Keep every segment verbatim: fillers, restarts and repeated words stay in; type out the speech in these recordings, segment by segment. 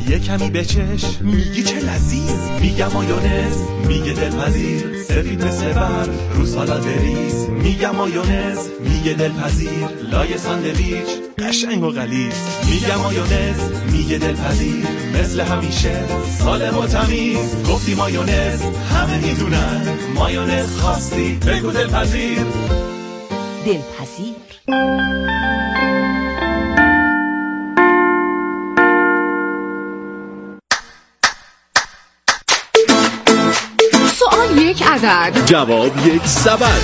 یه کمی بچش میگی چه لذیذ، میگم مایونز میگه دلپذیر، سفید مثل برف رو سالاد بریز، میگم مایونز میگه دلپذیر، لای ساندویچ قشنگ و غلیظ، میگم مایونز میگه دلپذیر، مثل همیشه سالم و تمیز، گفتی مایونز همه میدونن، مایونز خواستی بگو دلپذیر. دلپذیر. سوال یک عدد، جواب یک سبد.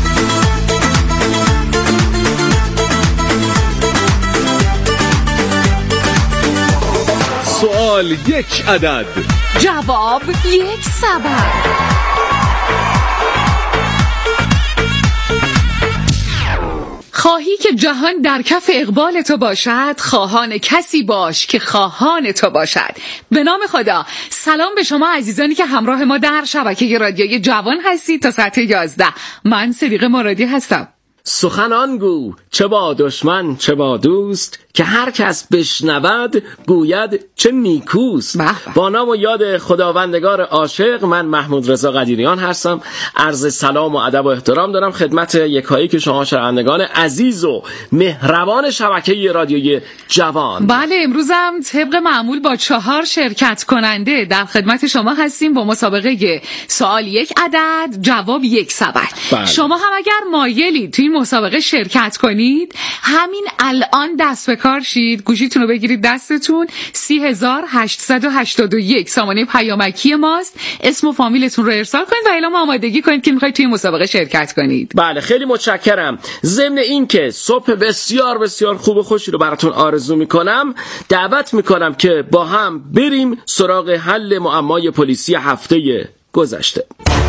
سوال یک عدد، جواب یک سبد. خواهی که جهان در کف اقبال تو باشد، خواهان کسی باش که خواهان تو باشد. به نام خدا. سلام به شما عزیزانی که همراه ما در شبکه رادیوی جوان هستید تا ساعت یازده. من صدیقه مرادی هستم. سخنان گو چه با دشمن چه با دوست، که هر کس بشنود گوید چه نیکوست. با نام و یاد خداوندگار عاشق، من محمود رضا قدیریان هستم. عرض سلام و ادب و احترام دارم خدمت یکایی که شما شنوندگان عزیز و مهربان شبکه رادیوی جوان. بله، امروزم طبق معمول با چهار شرکت کننده در خدمت شما هستیم با مسابقه سوال یک عدد، جواب یک سبد. بله. شما هم اگر مایلید توی این مسابقه شرکت کنید، همین الان دست به کار شید، گوشیتون رو بگیرید دستتون، سی هزار هشتصد و هشتاد و یک سامانه پیامکی ماست، اسم و فامیلتون رو ارسال کنید و اعلام آمادگی کنید که میخواید توی مسابقه شرکت کنید. بله، خیلی متشکرم. ضمن این که صبح بسیار بسیار خوب و خوشی رو براتون آرزو میکنم، دعوت میکنم که با هم بریم سراغ حل معمای پلیسی هفته گذشته.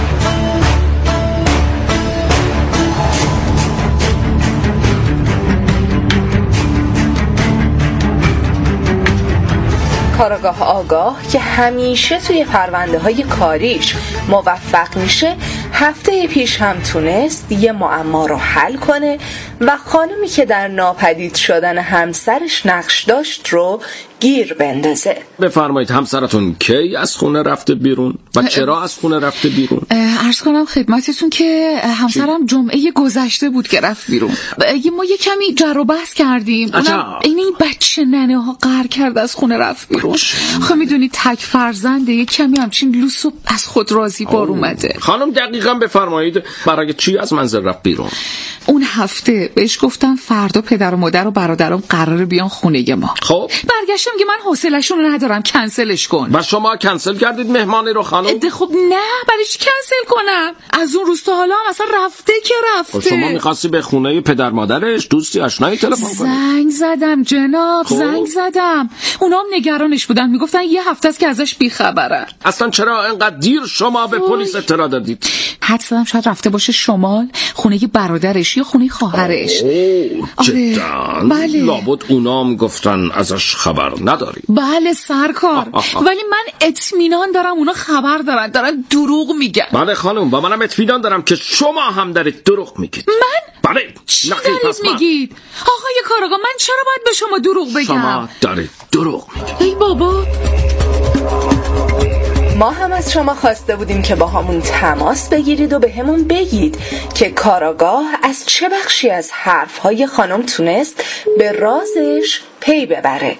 کارآگاه آگاه که همیشه توی پرونده های کاریش موفق میشه، هفته پیش هم تونست یه معما رو حل کنه و خانمی که در ناپدید شدن همسرش نقش داشت رو گیر بندازه. بفرمایید، همسرتون کی از خونه رفته بیرون و چرا از خونه رفته بیرون؟ عرض کنم خدمتتون که همسرم جمعه گذشته بود که رفت بیرون. ما یه کمی جر و بحث کردیم، اونم این این بچه ننه ها قهر کرد از خونه رفت بیرون. خب میدونی تک فرزنده، یه کمی همچین لوسو از خود راضی بار اومده. خانم دقیقاً بفرمایید برای چی از منزل رفت بیرون؟ اون هفته بهش گفتم فردا پدر و مادر و برادرم قراره بیان خونه ما. خب برگشتم که من حوصله‌شون رو ندارم، کنسلش کن. و شما کنسل کردید مهمانی رو خانم؟ خب نه، برای چی کنسل کنم؟ از اون روز تا حالا هم اصلا رفته که رفته. خب شما می‌خواستی به خونه پدر مادرش، دوستی آشنایی تلفن کنی؟ زنگ زدم جناب، خب. زنگ زدم. اونا هم نگرانش بودن، میگفتن یه هفته است که ازش بی‌خبرن. اصلا چرا اینقدر دیر شما به پلیس اطلاع دادید؟ حد زدم شاید رفته باشه شمال، خونه برادرش یا خونه خواهرش. اوه جدا؟ بله. لابد اونام گفتن ازش خبر نداری. بله سرکار، ولی من اطمینان دارم اونا خبر دارن، دارن دروغ میگن. بله خانم، با منم اطمینان دارم که شما هم دارید دروغ میگید. من؟ بله. چی دارید میگید؟ آقای کارآگاه، من چرا باید به شما دروغ بگم؟ شما دارید دروغ میگید. ای بابا، ما هم از شما خواسته بودیم که با همون تماس بگیرید و به همون بگید که کارآگاه از چه بخشی از حرفهای خانم تونست به رازش پی ببره.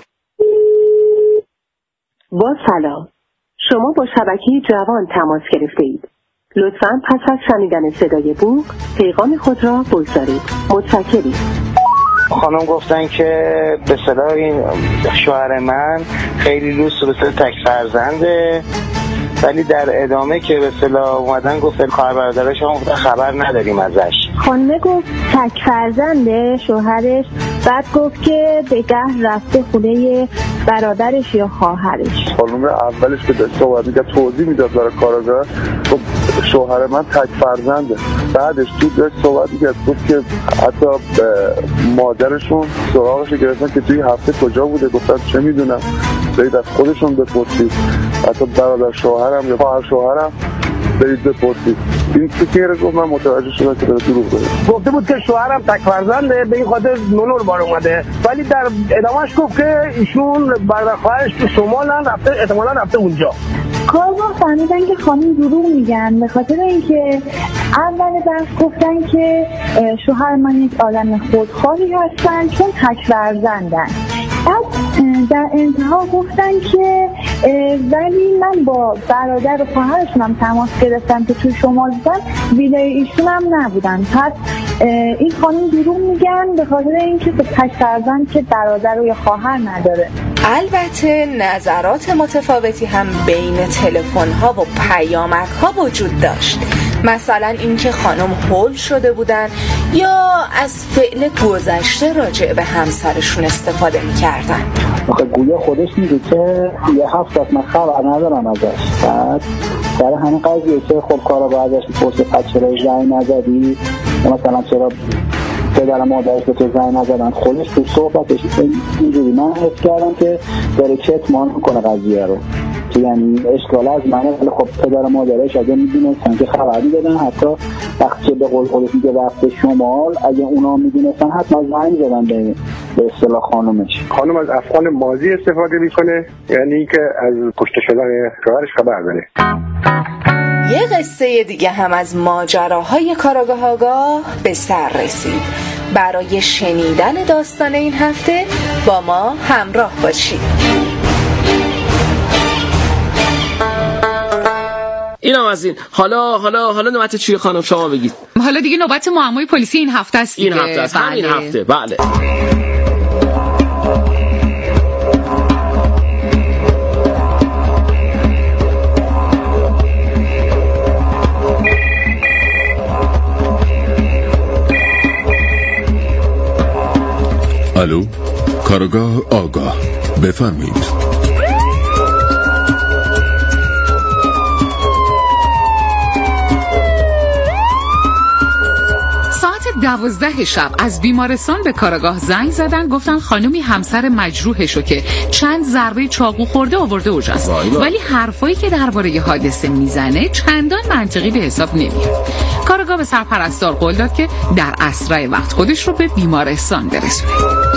با سلام، شما با شبکه جوان تماس گرفته اید. لطفاً پس از شنیدن صدای بوق پیغام خود را بگذارید. متشکریم. خانم گفتن که به صلاح این شوهر من خیلی لوس و به صلاح تک فرزنده، ولی در ادامه که به صلاح اومدن گفتن خواهر برادرش هم خبر نداریم ازش. خانمه گفت تک فرزنده شوهرش، بعد گفت که به قهر رفته خونه برادرش یا خواهرش. خانم اولش که داشت صحبت می‌کرد توضیح میداد برای کارآگاه، گفت شوهر من تک فرزنده. بعدش تو داشت صحبت می‌کرد گفت که حتی مادرشون سراغش گرفتن که توی هفته کجا بوده. گفتن چه میدونم، برید از خودشون بپرسید. حتی برادر شوهرم یا خواهر شوهرم برید بپرسید. این فکر رو گفت، من متوجه شدم که داره دروغ داره. گفته بود که شوهرم تک فرزنده، به این خاطر نونور بار اومده، ولی در ادامهش گفت که ایشون برادر خواهرش تو شمالن، رفته احتمالاً رفته اونجا. کارگاه فهمیدن که خانم دروغ میگن، به خاطر اینکه اول بحث گفتن که شوهر من یک آدم خودخواهی هستن چون تک فرزندن. بعد در انتها گفتن که ولی من با برادر و خواهرشون هم تماس گرفتم که تو شمال بودن، ویلای ایشون هم نبودن. پس این خانم دروغ میگن به خاطر اینکه تک فرزند که برادر و یا خواهر نداره. البته نظرات متفاوتی هم بین تلفن‌ها و پیامک‌ها وجود داشت. مثلا اینکه خانم هول شده بودن یا از فعل گذشته راجع به همسرشون استفاده می‌کردن. آخه گویا خودش میگه که یه هفت من خبر ندارم ازش. بعد در همین قضیه که خب کارا با ازش می‌پرسه پس چرا زنگ نزدی؟ مثلا چرا پدر مادرش به تو زنگ نزدن؟ خودش تو صحبتش اینجوری من حس کردم که داره کتمان میکنه قضیه رو، که یعنی اشکال از منه، ولی خب پدر مادرش اگه میدونستن که خبر میدادن، حتی وقتی به قول خودش میگه رفته شمال، اگه اونا میدونستن حتما زنگ میزدن به به اصطلاح خانومش. خانم از افعال ماضی استفاده میکنه، یعنی که از کشته شدن شوهرش خبر داره. یه قصه دیگه هم از ماجراهای کاراگاه آگاه به سر رسید. برای شنیدن داستان این هفته با ما همراه باشید. اینم از این. حالا حالا حالا نوبت چیه خانم، شما بگید. حالا دیگه نوبت معمای پلیسی این هفته است دیگه. این هفته است. بله. همین هفته. بله. الو، کارگاه آگاه، بفرمایید. ساعت دوازده شب از بیمارستان به کارگاه زنگ زدن، گفتن خانومی همسر مجروحشو که چند ضربه چاقو خورده آورده اجاست، ولی حرفایی که درباره حادثه میزنه چندان منطقی به حساب نمیاد. کارگاه به سرپرستار قول داد که در اسرع وقت خودش رو به بیمارستان برسونه.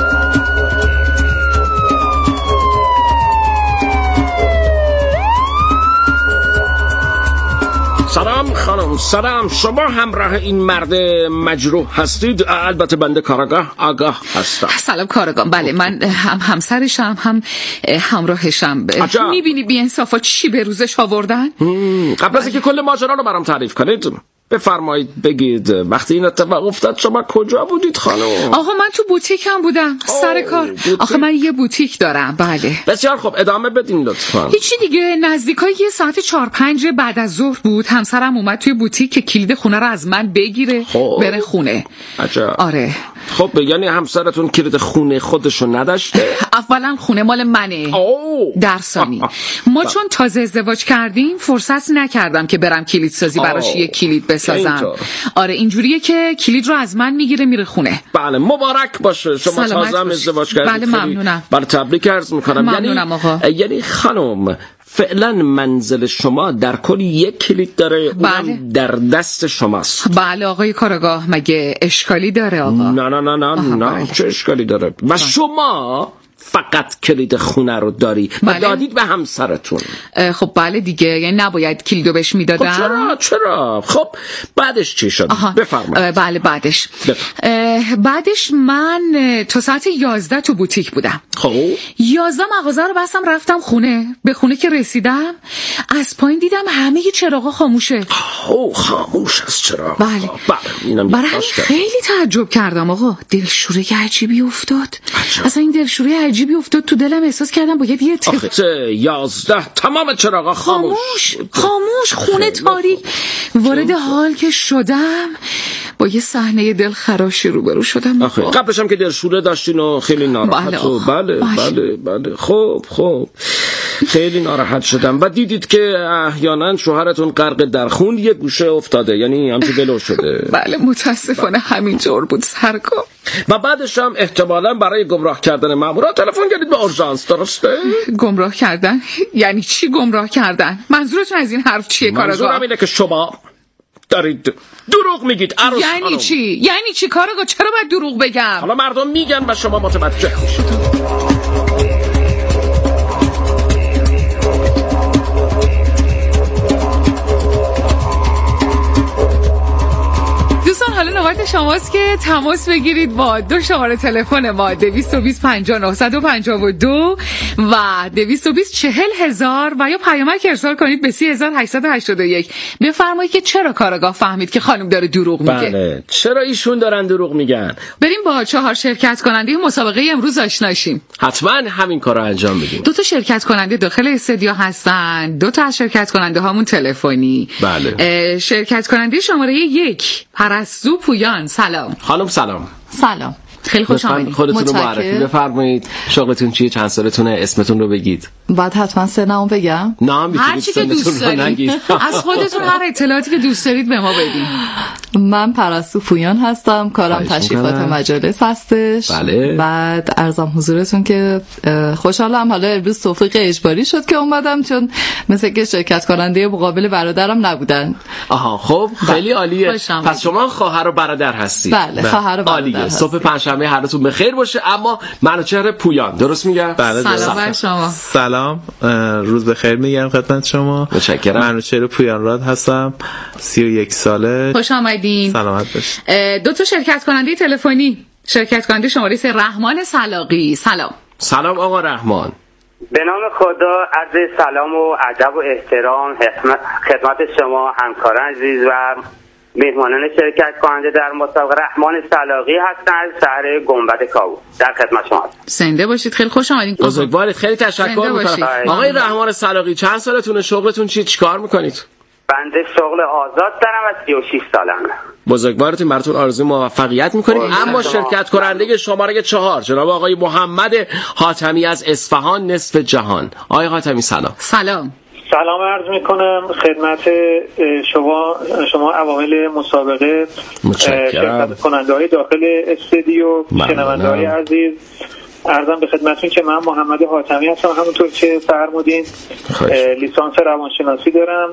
سلام خانم، سلام. شما همراه این مرد مجروح هستید؟ البته بنده کارگاه آگاه هستم. سلام کارگاه. بله، من هم همسرشم هم همراهشم. میبینی بی انصافا چی به روزش آوردن؟ قبل از اینکه کل ماجرا رو برام تعریف کنید بفرمایید بگید وقتی این اتفاق افتاد شما کجا بودید خانم؟ آقا من تو بوتیکم بودم سر کار. بوتیک. آخه من یه بوتیک دارم. بله. بسیار خوب، ادامه بدین لطفا. هیچی دیگه، نزدیکای یه ساعت چهار پنج بعد از ظهر بود. همسرم اومد توی بوتیک که کلید خونه رو از من بگیره خوب. بره خونه. عجب. آره. خب یعنی همسرتون کلید خونه خودشو نداشته؟ اولا خونه مال منه. اوه. در ثانی ما چون تازه ازدواج کردیم فرصت نکردم که برم کلید سازی براش یه کلید بسازم. آره اینجوریه که کلید رو از من میگیره میره خونه. بله مبارک باشه، شما تازه هم ازدواج کردید. بله ممنونم. بله تبریک عرض میکنم. ممنونم آقا. یعنی خانم فعلا منزل شما در کل یک کلید داره، بله. اونم در دست شماست. بله آقای کارگاه، مگه اشکالی داره آقا؟ نه نه نه نه نه چه اشکالی داره؟ و شما فقط کلید خونه رو داری بله. و دادید به همسرتون. خب بله دیگه، یعنی نباید کلیدو بهش میدادم. خب چرا چرا خب بعدش چی شد؟ بفرمایید. بله بعدش بعدش من تا ساعت یازده تو بوتیک بودم. خب یازده مغازه رو بستم رفتم خونه. به خونه که رسیدم از پایین دیدم همه چراغا خاموشه. اوه خاموش است چراغ. بله بله اینم برای خیلی تعجب کردم آقا. دلشوره عجیبی افتاد. اصلا این دلشوره عجیبی افتاد تو دلم، احساس کردم باید یه آخه یازده تمام چراغا خاموش خاموش, خاموش خونه تاریک. وارد حال که شدم با یه صحنه دلخراشی روبرو شدم. آخه قبلش هم که دلشوره داشتین و خیلی ناراحت. بله و بله بله بله, بله. خب خب خیلی ناراحت شدم و دیدید که احیانا شوهرتون غرق در خون یه گوشه افتاده، یعنی همچون ولو شده. بله متاسفانه همینطور بود سرکار. و بعدش هم احتمالاً برای گمراه کردن مامورا تلفن کردید به اورژانس، درسته؟ گمراه کردن؟ یعنی چی گمراه کردن؟ منظورتون از این حرف چیه کاراگاه؟ منظورم اینه که شما دارید دروغ میگید عروس یعنی خانم. چی؟ یعنی چی کاراگاه؟ چرا باید دروغ بگم؟ حالا مردم میگن و شما متوجه میشید. حالا نوبت شماست که تماس بگیرید با دو شماره تلفن ما دویست و بیست پنجاه نهصد و پنجاه و دو و دویست و بیست چهل هزار و یا پیامک ارسال کنید به سی هزار و هشتصد و هشتاد و یک. بفرمایید که چرا کاراگاه فهمید که خانم داره دروغ میگه. بله چرا ایشون دارن دروغ میگن. بریم با چهار شرکت کننده مسابقه امروز آشنا شیم. حتما همین کارو انجام بدیم. دو تا شرکت کننده داخل استودیو هستن، دو تا از شرکت کننده هامون تلفنی. بله. شرکت کننده شماره یک پرستو پویان، سلام. خانم سلام. سلام. خیلی خوش آمدید. خودتون رو معرفی بفرمایید. شغلتون چیه؟ چند سالتونه؟ اسمتون رو بگید. بعد حتما سنمو بگم؟ نه میتونید سنتون رو نگید. از خودتون هر اطلاعاتی که دوست دارید به ما بدید. من پرستو پویان هستم، کارم تشریفات مجالس هستش. بله. بعد عرضم حضورتون که خوشحالم حالا امروز توفیق اجباری شد که اومدم، چون مثل که شرکت کننده مقابل برادرم نبودن. آها خب خیلی عالیه. پس شما خواهر و برادر هستید. بله خواهر و برادر هستم. صبح پنجشنبه هرتون بخیر باشه. اما منوچهر پویان، درست میگم؟ بله سلام بر شما. سلام، روز بخیر میگم خدمت شما. متشکرم. منوچهر پویان راد هستم، سی و یک ساله. خوش آمدین. سلامت باشید. دو تا شرکت کننده تلفنی، شرکت کننده شماره سه رحمان صلاقی. سلام. سلام آقا رحمان. به نام خدا عرض سلام و ادب و احترام خدمت شما همکاران عزیز و مهمانان شرکت کننده در مسابقه. رحمان صلاقی هستم از شهر گنبد کاوه، در خدمت شما هستم. زنده باشید، خیلی خوش آمدید. بزرگوارید، خیلی تشکر میکنم. آقای رحمان صلاقی چند سالتونه؟ شغلتون چی؟ چیکار میکنید؟ بنده شغل آزاد دارم و سی و شش سالمه. بزرگوارتون، براتون آرزوی موفقیت میکنیم. اما شرکت کننده شماره چهار جناب آقای محمد حاتمی از اصفهان نصف جهان. آقای حاتمی سلام. سلام. سلام عرض میکنم خدمت شما شما عوامل مسابقه، شرکت کننده های داخل استودیو، شنونده های عزیز. عرضم به خدمتتون که من محمد حاتمی هستم، همونطور که فرمودین لیسانس روانشناسی دارم.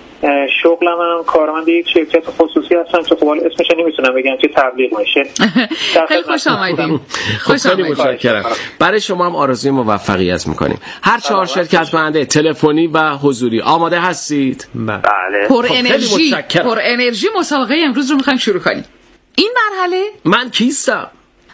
شغلم هم کارمند یک شرکت خصوصی هستم که خب حالا اسمش نمیتونم بگم که تبلیغ میشه. خیلی خوش آمدید. خوش آمدید. متشکرم. برای شما هم آرزوی موفقیت میکنیم. هر چهار شرکت کننده تلفنی و حضوری آماده هستید؟ بله. پر انرژی، پر انرژی مسابقه امروز رو میخوایم شروع کنیم. این مرحله من کیستم؟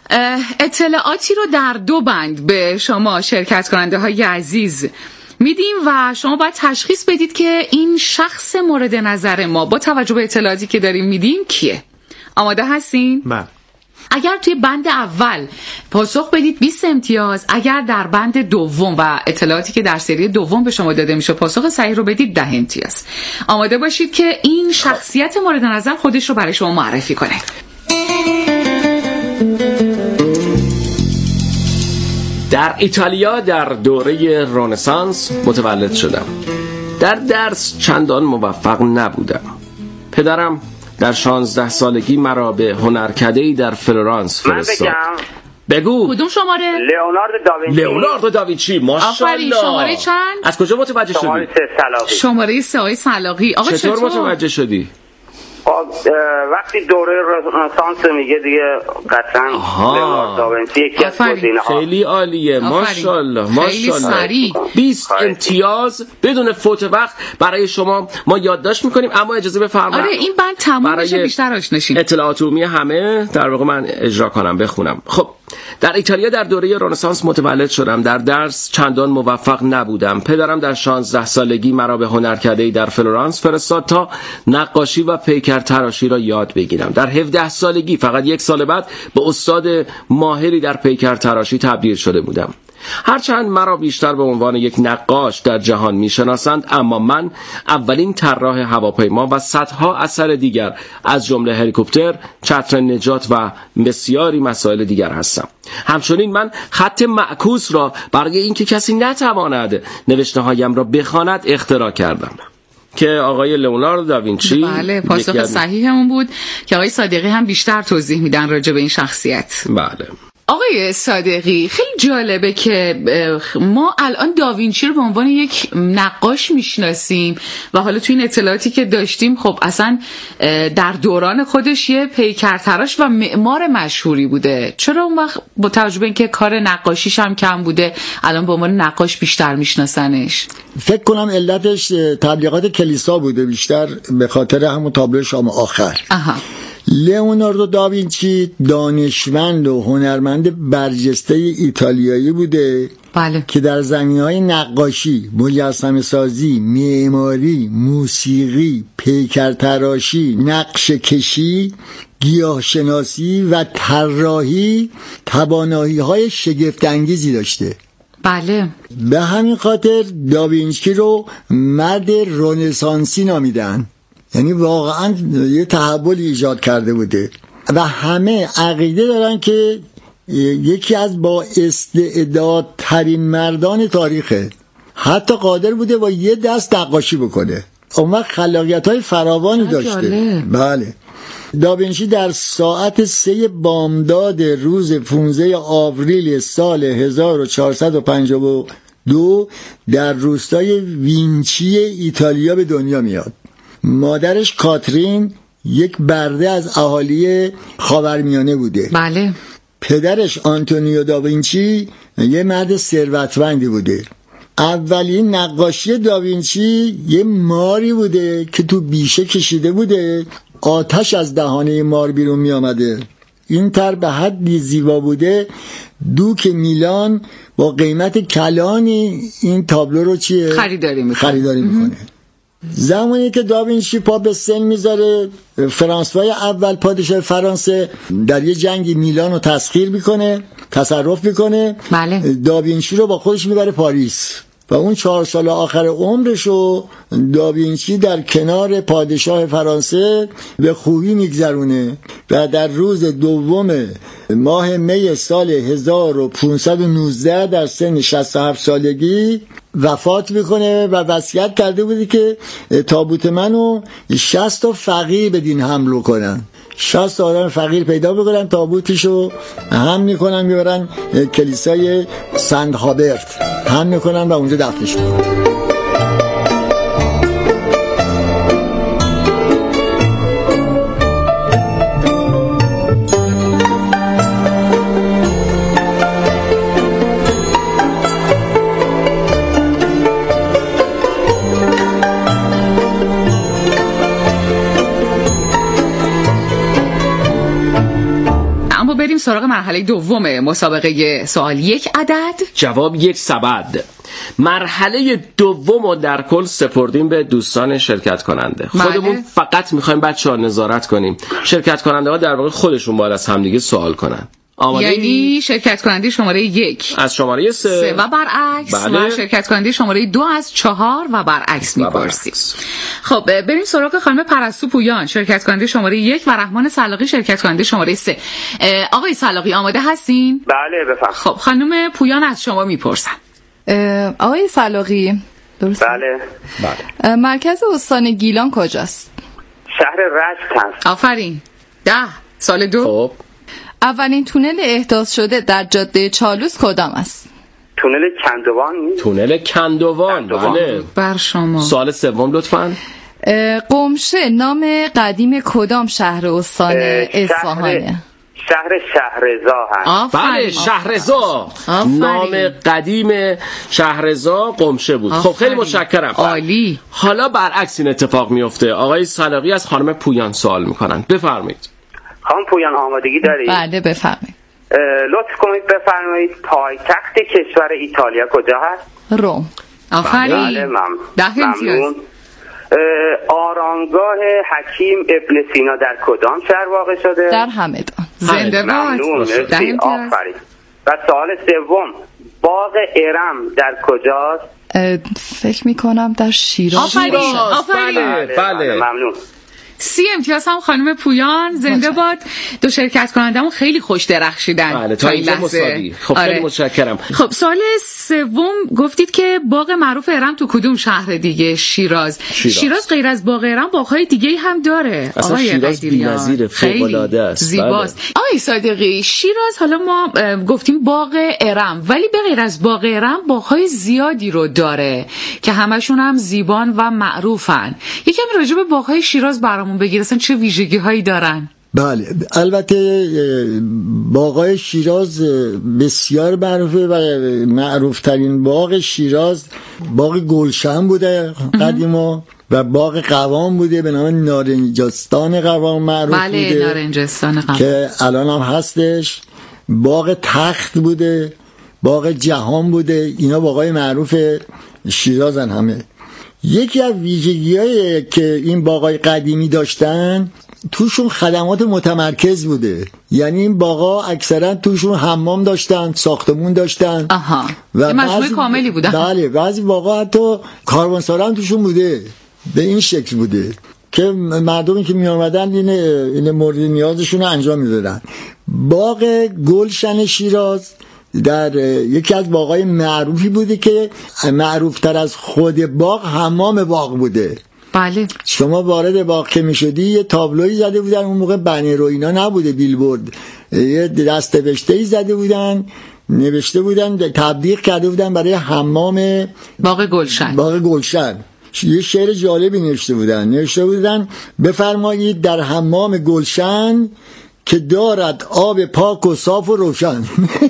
اطلاعاتی رو در دو بند به شما شرکت کننده های عزیز میدیم و شما باید تشخیص بدید که این شخص مورد نظر ما با توجه به اطلاعاتی که داریم میدیم کیه. آماده هستین؟ بله. اگر توی بند اول پاسخ بدید بیست امتیاز، اگر در بند دوم و اطلاعاتی که در سری دوم به شما داده میشه پاسخ صحیح رو بدید ده امتیاز. آماده باشید که این شخصیت مورد نظر خودش رو برای شما معرفی کنه. در ایتالیا در دوره رنسانس متولد شدم. در درس چندان موفق نبودم. پدرم در شانزده سالگی مرا به هنرکده‌ای در فلورانس فرستاد. بگو. کدوم شماره؟ لئوناردو داوینچی. لئوناردو داوینچی، ماشاءالله. شماره چند؟ از کجا متوجه شدی؟ شماره سه صلاقی. شماره سه آقای صلاقی. آقا چطور متوجه شدی؟ وقتی دوره رنسانس میگه دیگه قطعا لئوناردو داوینچی یکی از گزینه‌ها. خیلی عالیه، ماشاءالله ماشاءالله. بیست امتیاز بدون فوت وقت برای شما ما یادداشت میکنیم. اما اجازه بفرمایید آره این بند تموم بشه بیشتر آشنا شیم. اطلاعات عمومی همه در واقع من اجرا کنم بخونم. خب در ایتالیا در دوره رنسانس متولد شدم. در درس چندان موفق نبودم. پدرم در شانزده سالگی مرا به هنرکده‌ای در فلورانس فرستاد تا نقاشی و پیکر تراشی را یاد بگیرم. در هفده سالگی فقط یک سال بعد به استاد ماهری در پیکر تراشی تبدیل شده بودم. هرچند مرا بیشتر به عنوان یک نقاش در جهان میشناسند، اما من اولین طراح هواپیما و صدها اثر دیگر از جمله هلیکوپتر، چتر نجات و بسیاری مسائل دیگر هستم. همچنین من خط معکوس را برای اینکه کسی نتواند نوشته‌هایم را بخواند اختراع کردم که آقای لئوناردو داوینچی بله پاسخ صحیحمون بود که آقای صادقی هم بیشتر توضیح میدن راجع به این شخصیت. بله آقای صادقی، خیلی جالبه که ما الان داوینچی رو به عنوان یک نقاش میشناسیم و حالا تو این اطلاعاتی که داشتیم خب اصلا در دوران خودش یه پیکرتراش و معمار مشهوری بوده. چرا اون وقت با توجه به اینکه کار نقاشیش هم کم بوده الان به عنوان نقاش بیشتر میشناسنش؟ فکر کنم علتش تبلیغات کلیسا بوده بیشتر، به خاطر همون تابلو شام آخر. آها. لئوناردو داوینچی دانشمند و هنرمند برجسته ایتالیایی بوده بله. که در زمینه‌های نقاشی، مجسمه سازی، معماری، موسیقی، پیکرتراشی، نقشه کشی، گیاهشناسی و طراحی توانایی‌های شگفت‌انگیزی داشته. بله. به همین خاطر داوینچی رو مرد رنسانسی نامیدن، یعنی واقعا یه تحولی ایجاد کرده بوده و همه عقیده دارن که یکی از با استعدادترین مردان تاریخه. حتی قادر بوده با یه دست نقاشی بکنه. اون وقت خلاقیت‌های فراوانی داشته. بله. داوینچی در ساعت سه بامداد روز پانزده آوریل سال هزار و چهارصد و پنجاه و دو در روستای وینچی ایتالیا به دنیا میاد. مادرش کاترین یک برده از اهالی خاورمیانه بوده. بله. پدرش آنتونیو داوینچی یه مرد ثروتمندی بوده. اولین نقاشی داوینچی یه ماری بوده که تو بیشه کشیده بوده، آتش از دهانه مار بیرون می آمده. این طرح به حدی زیبا بوده دوک میلان با قیمت کلانی این تابلو رو چیه؟ خریداری میکنه. خریداری میکنه. زمانی که داوینچی پا به سن میذاره، فرانسوای اول پادشاه فرانسه در یه جنگی میلان رو تسخیر میکنه، تصرف میکنه. بله. داوینچی رو با خودش میبره پاریس و اون چهار سال آخر عمرشو داوینچی در کنار پادشاه فرانسه به خوبی میگذرونه و در روز دوم ماه می سال هزار و پانصد و نوزده در سن شصت و هفت سالگی وفات میکنه و وصیت کرده بودی که تابوت منو شصت تا فقیر به دین حمل کنن. شصت آدم فقیر پیدا بکنن، تابوتشو هم میکنن میبرن کلیسای سنت هابرت هم میکنن و اونجا دفنش میکنن. بریم سراغ مرحله دوم مسابقه. سوال یک عدد، جواب یک سبد. مرحله دوم رو در کل سپردیم به دوستان شرکت کننده. خودمون ماله. فقط میخوایم بچه‌ها نظارت کنیم شرکت کننده ها در واقع خودشون باید از همدیگه سوال کنن. یعنی شرکت کننده شماره یک از شماره سه, سه و برعکس. بله. و شرکت کننده شماره دو از چهار و برعکس میپرسیم. خب بریم سراغ خانم پرستو پویان، شرکت کننده شماره یک و رحمان سلاقی، شرکت کننده شماره سه. آقای سلاقی آماده هستین؟ بله بفرمایید. خب خانم پویان از شما میپرسن. آقای سلاقی درست؟ بله. بله. مرکز استان گیلان کجاست؟ شهر رشت هست. آفرین. ده. سال دو. خب اولین تونل احداث شده در جاده چالوس کدام است؟ تونل کندوان. تونل کندوان. بله. بر شما. سوال سوم لطفاً. قمشه نام قدیم کدام شهر استان اصفهانه؟ شهر شهرزا هست. بله شهرزا. نام قدیم شهرزا قمشه بود. خب خیلی متشکرم. عالی. حالا برعکس این اتفاق میفته. آقای سلاقی از خانم پویان سوال میکنن. بفرمایید. خانم پویان آمادگی دارید؟ بله بفرمایید. لطف کنید بفرمایید پایتخت کشور ایتالیا کجا هست؟ روم. آفرین. بله ممنون. ده امتیاز. آرامگاه حکیم ابن سینا در کدام شهر واقع شده؟ در همدان. زنده باد. ممنون. مرسی. آفرین. و سوال سوم باغ ارم در کجاست؟ فکر میکنم در شیراز. آفرین آفرین بله, بله. ممنون. سی امتیاز هم خانم پویان. زنده باد. دو شرکت کنندمون خیلی خوش درخشیدن. بله تا اینجا مساوی. خب آره. خیلی متشکرم. خب سوال سوم گفتید که باغ معروف ارم تو کدوم شهر دیگه؟ شیراز. شیراز, شیراز غیر از باغ ارم باغ‌های دیگه هم داره. اصلا شیراز بی‌نظیر فوق‌العاده است. زیباست. بله. آقای صادقی شیراز حالا ما گفتیم باغ ارم ولی به غیر از باغ ارم باغ‌های زیادی رو داره که همشون هم زیبان و معروفن. یکم راجع به باغ‌های شیراز برامون بگیرسن چه ویژگی هایی دارن؟ بله البته باغ‌های شیراز بسیار معروفه و معروف ترین باغ شیراز باغ گلشن بوده قدیما و باغ قوام بوده به نام نارنجستان قوام معروف بله بوده. نارنجستان قوام که الان هم هستش. باغ تخت بوده، باغ جهان بوده. اینا باغ‌های معروف شیرازن همه. یکی از ویژگی‌هایی که این باغ‌های قدیمی داشتن توشون خدمات متمرکز بوده. یعنی این باغ‌ها اکثرا توشون حمام داشتن، ساختمون داشتن. آها. و مجموعه کاملی بوده. بله بعضی باغ‌ها حتی کاروانسرا هم توشون بوده. به این شکل بوده که مردمی که می آمدن این این مورد نیازشون رو انجام میدادن. باغ گلشن شیراز در یکی از باغ‌های معروفی بوده که معروفتر از خود باغ حمام باغ بوده. بله. شما وارد باغ که میشدی یه تابلویی زده بودن، اون موقع بنر و اینا نبوده، بیلبورد، یه دست‌نوشته‌ای زده بودن، نوشته بودن تبلیغ کرده بودن برای حمام باغ گلشن. باغ گلشن یه شعر جالبی نوشته بودن نوشته بودن بفرمایید در حمام گلشن که دارد آب پاک و صاف و روشن.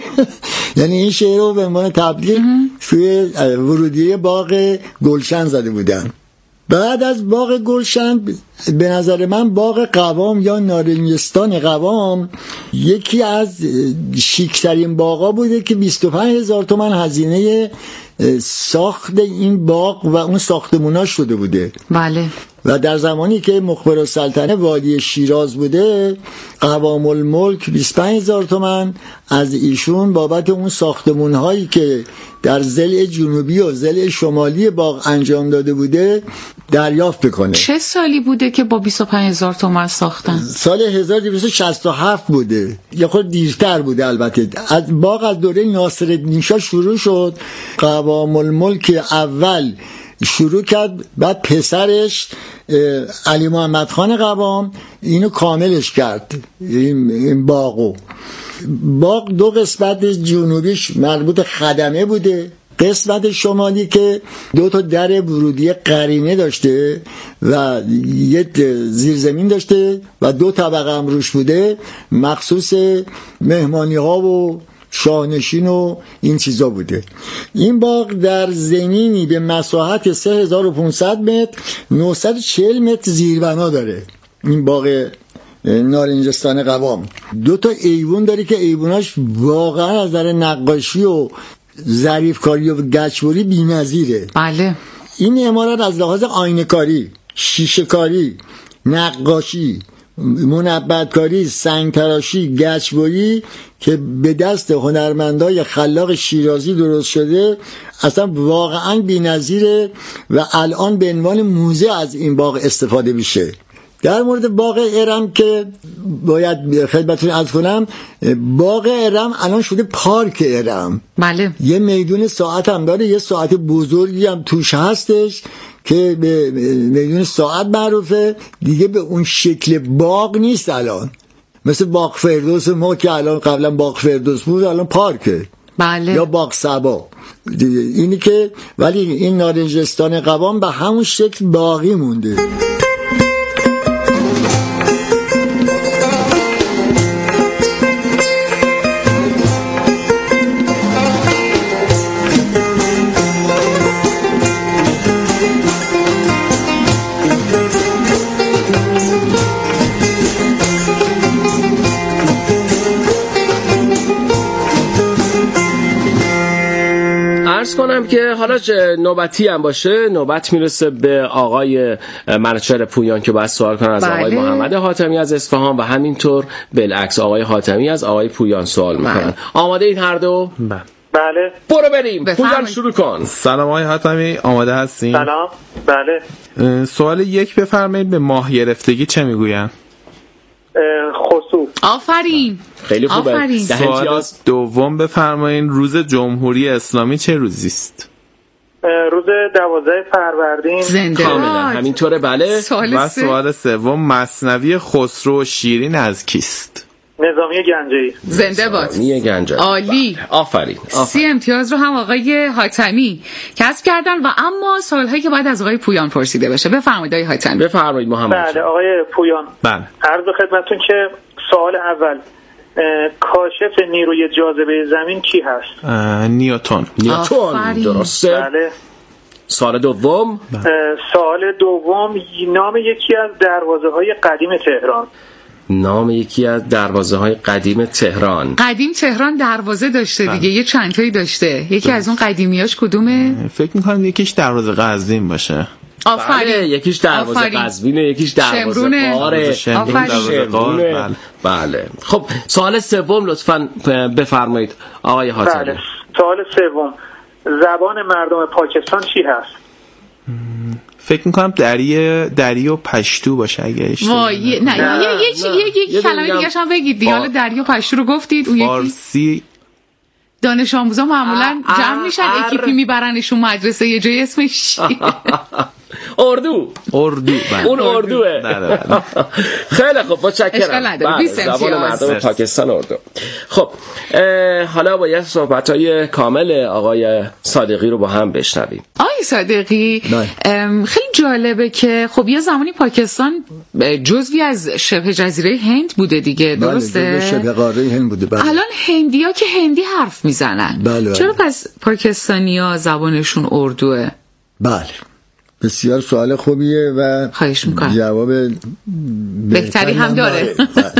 یعنی این شعر رو به عنوان تبلیغ توی ورودی باغ گلشن زده بودن. بعد از باغ گلشن به نظر من باغ قوام یا نارنجستان قوام یکی از شیکترین باغا بوده که بیست و پنج هزار تومان هزینه ساخت این باغ و اون ساختمونا شده بوده. بله. و در زمانی که مخبر السلطنه وادی شیراز بوده قوام الملک بیست و پنج هزار تومان از ایشون بابت اون ساختمون هایی که در ضلع جنوبی و ضلع شمالی باغ انجام داده بوده دریافت بکنه. چه سالی بوده که با بیست و پنج هزار تومان ساختن؟ سال هزار و دویست و شصت و هفت بوده، یه خود دیرتر بوده. البته از باغ از دوره ناصرالدین شاه شروع شد. قوام الملک اول شروع کرد، بعد پسرش علی محمد خان قوام اینو کاملش کرد این باغو. باغ دو قسمت جنوبیش مربوط خدمه بوده، قسمت شمالی که دو تا در ورودی قرینه داشته و یه زیرزمین داشته و دو طبقه هم روش بوده مخصوص مهمانی ها و شاهنشین و این چیزا بوده. این باغ در زمینی به مساحت سه هزار و پانصد متر نهصد و چهل متر زیربنا داره. این باغ نارنجستان قوام دو تا ایوون داره که ایووناش واقعا از نظر نقاشی و ظریفکاری و گچبری بی‌نظیره. بله. این عمارت از لحاظ آینه‌کاری، شیشه‌کاری، نقاشی، منبت‌کاری، سنگ‌تراشی، گچبری که به دست هنرمندای خلاق شیرازی درست شده اصلا واقعا بی‌نظیره و الان به عنوان موزه از این باغ استفاده میشه. در مورد باغ ارم که باید خدمتتون عرض کنم، باغ ارم الان شده پارک ارم. بله. یه میدون ساعت هم داره، یه ساعت بزرگی هم توش هستش که به میدون ساعت معروفه. دیگه به اون شکل باغ نیست الان، مثل باغ فردوس ما که الان قبلا باغ فردوس بود الان پارکه. بله. یا باغ صبا اینی که، ولی این نارنجستان قوام به همون شکل باقی مونده. عرض کنم که حالا نوبتی هم باشه، نوبت میرسه به آقای منوچهر پویان که باید سوال کنن از بله. آقای محمد حاتمی از اصفهان و همینطور بالعکس آقای حاتمی از آقای پویان سوال میکنن. بله. آماده این هر دو؟ بله. بله. برو بریم. پویان شروع کن. سلام آقای حاتمی، آماده هستین؟ سلام. بله. سوال یک بفرمایید. به ماه گرفتگی چه میگوین؟ خسوف. آفرین. خیلی خوبه. آفرین. سوال دوم بفرمایید. روز جمهوری اسلامی چه روزی است؟ روز دوازده فروردین. زنده کاملا همینطوره. بله. سوال و سوال سوم مثنوی خسرو و شیرین از کیست؟ نظامی گنجوی. زنده باد. نظامی گنجوی. عالی. آفرین. سی امتیاز رو هم آقای حاتمی کسب کردن و اما سوال‌هایی که باید از آقای پویان پرسیده بشه. بفرمایید آقای حاتمی. بفرمایید محمد. بله آقای پویان. بله. عرض خدمتتون که سوال اول کاشف نیروی جاذبه زمین کی هست؟ نیوتن. نیوتن. درسته. بله. سوال دوم. سوال دوم نام یکی از دروازه‌های قدیم تهران. نام یکی از دروازه‌های قدیم تهران. قدیم تهران دروازه داشته دیگه، یه چند تایی داشته. یکی از اون قدیمیاش کدومه؟ فکر می‌کنم یکیش دروازه قزوین باشه. آفرین. بله، یکیش دروازه قزوینه، یکیش دروازه قاره. آفرین. بله. بله. خب سوال سوم لطفاً بفرمایید آقای حاتمی. بله. سوال سوم زبان مردم پاکستان چی هست؟ فکر میکنم دری دری و پشتو باشه اگه اشتباه وای نه یه یه یه کلمه دیگه هم بگید دیگه. حالا دری و پشتو رو گفتید. اون یکی فارسی. دانش آموزا معمولا جمع میشن اکیپی میبرنشون مدرسه یه جای اسمش اردو. اردو. اون اردوه. خیلی خوب متشکرم. زبان مردم پاکستان اردو. خب حالا باید صحبت‌های کامل آقای صادقی رو با هم بشنویم. آقای صادقی خیلی جالبه که خب یه زمانی پاکستان جزوی از شبه جزیره هند بوده دیگه، درسته؟ بله جزو شبه قاره هند بوده. بله. الان هندیا که هندی حرف میزنن. بله بله. چرا پس پاکستانیا زبانشون اردوه؟ بله بسیار سوال خوبیه و خواهش میکنم. جواب بهتری هم داره.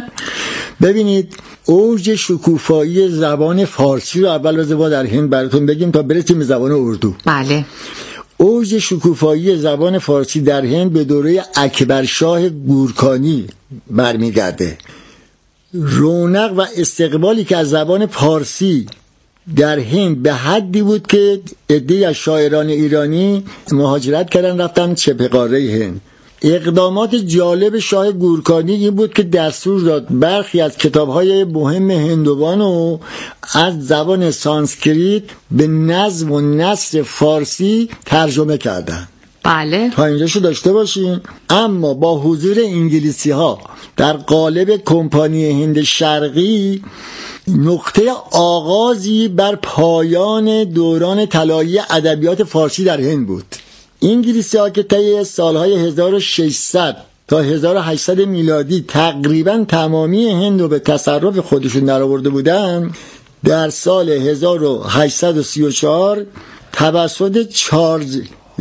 ببینید اوج شکوفایی زبان فارسی رو اول از با در هند براتون بگیم تا برسیم به زبان اردو. بله. اوج شکوفایی زبان فارسی در هند به دوره اکبرشاه گورکانی برمیگرده. رونق و استقبالی که از زبان فارسی در هند به حدی بود که عده‌ای از شاعران ایرانی مهاجرت کردن رفتن شبه قاره هند. اقدامات جالب شاه گورکانی این بود که دستور داد برخی از کتاب‌های مهم هندوان رو از زبان سانسکریت به نظم و نثر فارسی ترجمه کردن. بله. تا اینجاشو داشته باشین. اما با حضور انگلیسی ها در قالب کمپانی هند شرقی نقطه آغازی بر پایان دوران طلایی ادبیات فارسی در هند بود. انگلیسی ها که طی سالهای هزار و ششصد تا هزار و هشتصد میلادی تقریبا تمامی هند رو به تصرف خودشون درآورده بودن، در سال هزار و هشتصد و سی و چهار توسط چارلز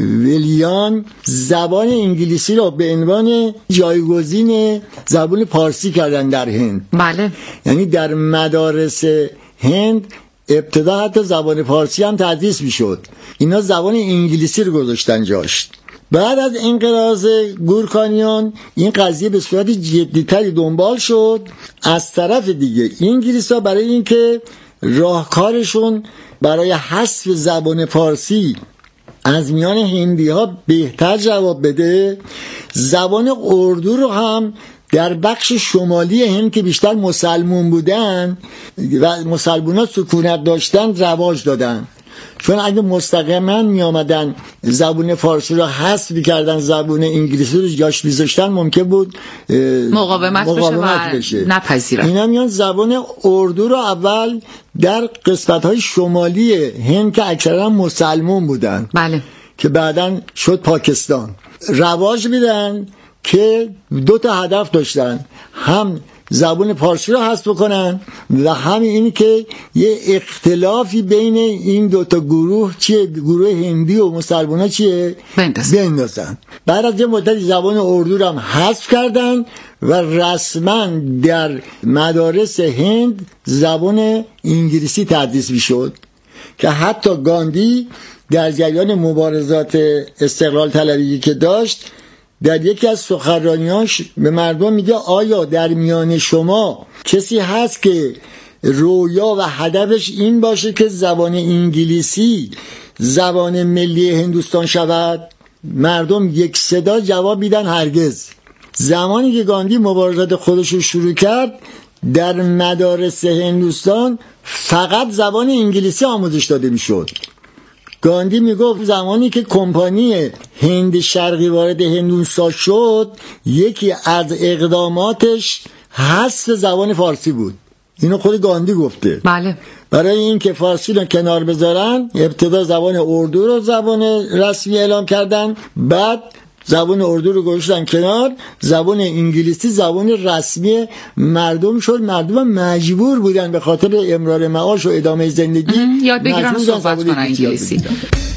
ویلیام زبان انگلیسی را به عنوان جایگزین زبان فارسی کردن در هند. بله. یعنی در مدارس هند ابتدا حتی زبان فارسی هم تدریس میشد. اینا زبان انگلیسی رو گذاشتن جاش. بعد از انقراض گورکانیان این قضیه به صورت جدی‌تری دنبال شد. از طرف دیگه انگلیس‌ها برای اینکه راهکارشون برای حذف زبان فارسی از میان هندی ها بهتر جواب بده، زبان اردو رو هم در بخش شمالی هند که بیشتر مسلمون بودن و مسلمون ها سکونت داشتن رواج دادن. چون اگه مستقیما می آمدن زبان فارسی رو حذف می‌کردن، زبان انگلیسی رو جاش می‌ذاشتن، ممکن بود مقاومت, مقاومت بشه و نپذیرن. اینا میان زبان اردو رو اول در قسمت‌های شمالی هند که اکثرا مسلمان بودن، بله، که بعداً شد پاکستان، رواج میدن که دو تا هدف داشتن، هم زبان فارسی رو حذف بکنن و همین این که یه اختلافی بین این دوتا گروه چیه، گروه هندی و مسلمان چیه بندازن. بعد از یه مدت زبان اردو رو هم حذف کردن و رسما در مدارس هند زبان انگلیسی تدریس میشد که حتی گاندی در جریان مبارزات استقلال طلبی که داشت در یکی از سخنرانیاش به مردم میگه آیا در میان شما کسی هست که رویا و هدفش این باشه که زبان انگلیسی زبان ملی هندوستان شود؟ مردم یک صدا جواب میدن هرگز. زمانی که گاندی مبارزات خودش رو شروع کرد در مدارس هندوستان فقط زبان انگلیسی آموزش داده میشد. گاندی میگفت زمانی که کمپانی هند شرقی وارد هندوستان شد یکی از اقداماتش حذف زبان فارسی بود. اینو خود گاندی گفته. بله. برای این که فارسی رو کنار بذارن ابتدا زبان اردو رو زبان رسمی اعلام کردن، بعد زبان اردو رو گذاشتن کنار، زبان انگلیسی زبان رسمی مردم شد. مردم مجبور بودن به خاطر امرار معاش و ادامه زندگی یاد بگیرن صحبت کنن انگلیسی.